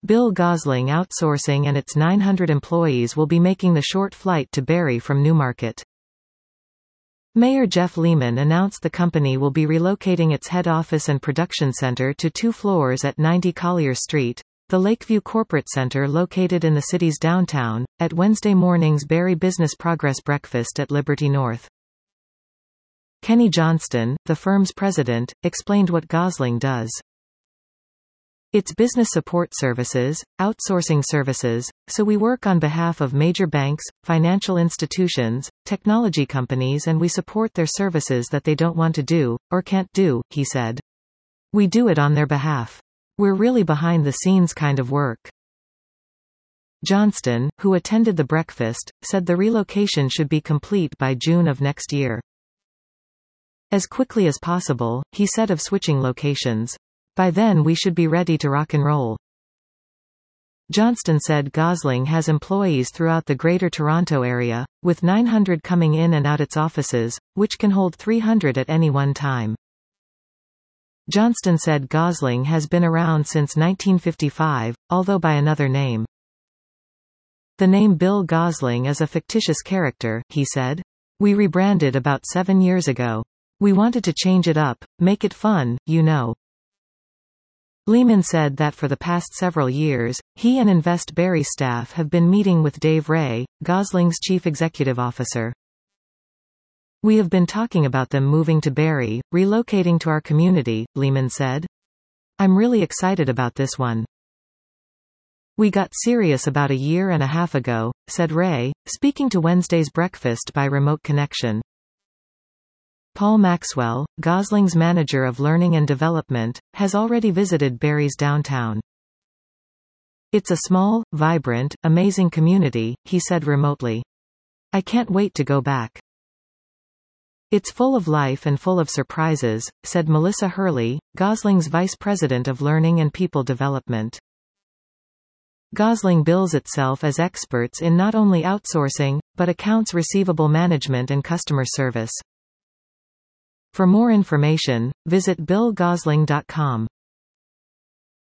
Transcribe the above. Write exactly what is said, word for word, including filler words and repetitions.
Bill Gosling Outsourcing and its nine hundred employees will be making the short flight to Barrie from Newmarket. Mayor Jeff Lehman announced the company will be relocating its head office and production center to two floors at ninety Collier Street, the Lakeview Corporate Center located in the city's downtown, at Wednesday morning's Barrie Business Progress Breakfast at Liberty North. Kenny Johnston, the firm's president, explained what Gosling does. It's business support services, outsourcing services, so we work on behalf of major banks, financial institutions, technology companies, and we support their services that they don't want to do, or can't do, he said. We do it on their behalf. We're really behind the scenes kind of work. Johnston, who attended the breakfast, said the relocation should be complete by June of next year. As quickly as possible, he said of switching locations. By then we should be ready to rock and roll. Johnston said Gosling has employees throughout the Greater Toronto Area, with nine hundred coming in and out its offices, which can hold three hundred at any one time. Johnston said Gosling has been around since nineteen fifty-five, although by another name. The name Bill Gosling is a fictitious character, he said. We rebranded about seven years ago. We wanted to change it up, make it fun, you know. Lehman said that for the past several years, he and Invest Barrie staff have been meeting with Dave Ray, Gosling's chief executive officer. We have been talking about them moving to Barrie, relocating to our community, Lehman said. I'm really excited about this one. We got serious about a year and a half ago, said Ray, speaking to Wednesday's breakfast by remote connection. Paul Maxwell, Gosling's manager of learning and development, has already visited Barrie's downtown. It's a small, vibrant, amazing community, he said remotely. I can't wait to go back. It's full of life and full of surprises, said Melissa Hurley, Gosling's vice president of learning and people development. Gosling bills itself as experts in not only outsourcing, but accounts receivable management and customer service. For more information, visit bill gosling dot com.